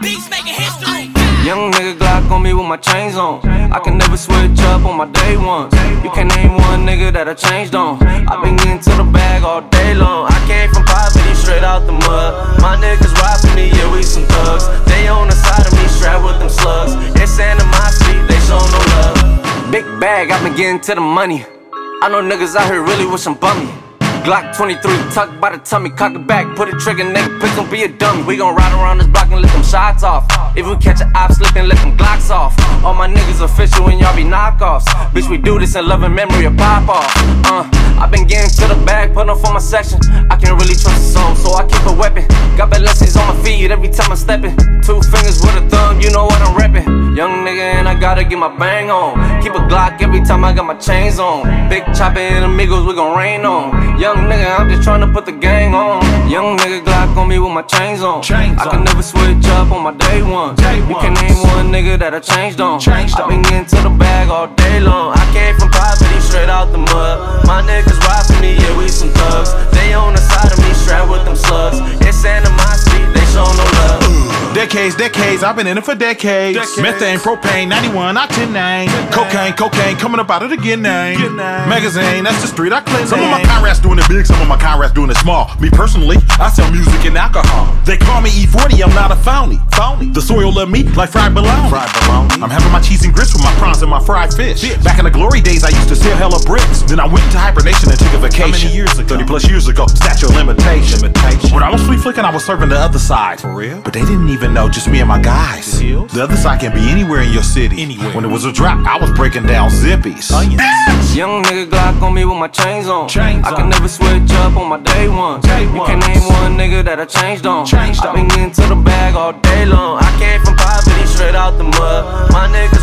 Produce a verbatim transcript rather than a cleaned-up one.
beats making history. Young nigga Glock on me with my chains on. I can never switch up on my day ones. You can't name one nigga that I changed on. I been getting to the bag all day long. I came from poverty straight out the mud. My niggas ride for me, yeah, we some thugs. They on the side of me, strapped with them slugs. It's animosity, they show no love. Big bag, I been getting to the money. I know niggas out here really wish I'm bummy. Glock twenty-three, tucked by the tummy, cock it back, put a trigger, nigga, please don't be a dummy. We gon' ride around this block and let them shots off. If we catch an op slipping, let them Glocks off. All my niggas official and y'all be knockoffs. Bitch, we do this in love and memory of pop off. Uh, I been getting to the bag, put off on my section. I can't really trust a soul, so I keep a weapon. Got blessings on my feet every time I'm stepping. Two fingers with a thumb, you know what I'm reppin'. Young nigga and I gotta get my bang on. Keep a Glock every time I got my chains on. Big chopper and amigos, we gon' rain on. Young nigga, I'm just tryna put the gang on. Young nigga Glock on me with my chains on. Chains I on. can never switch up on my day ones. Day You can ones. name one nigga that I changed on. Changed I on. been getting to the bag all day long. I came from poverty straight out the mud. My niggas ride for me, yeah, we some thugs. They on the side of me, strapped with them slugs. It's animosity, they show no love. Decades, decades, I've been in it for decades. Decades. Methane, propane, ninety-one, I ten nine. Cocaine, cocaine, coming up out of the get name. Get name. Magazine, that's the street I clean. Some name. of my comrades doing it big, some of my comrades doing it small. Me personally, I sell music and alcohol. They call me E forty, I'm not a phony. Phony. The soil of me, like fried bologna. Fried bologna. I'm having my cheese and grits with my prawns and my fried fish. fish. Back in the glory days, I used to sell hella bricks. Then I went into hibernation and took a vacation. How many years ago? thirty plus years ago. Statue of limitation. limitation. When I was flea flicking, I was serving the other side. For real? But they didn't even know, just me and my guys. The, the other side can be anywhere in your city. Anywhere. When it was a drop, I was breaking down zippies. Onions. Young nigga Glock on me with my chains on. Chains I on. can never switch up on my day ones. Day You can ones. name one nigga that I changed on. Changed I on. been getting to the bag all day long. I came from poverty straight out the mud. My niggas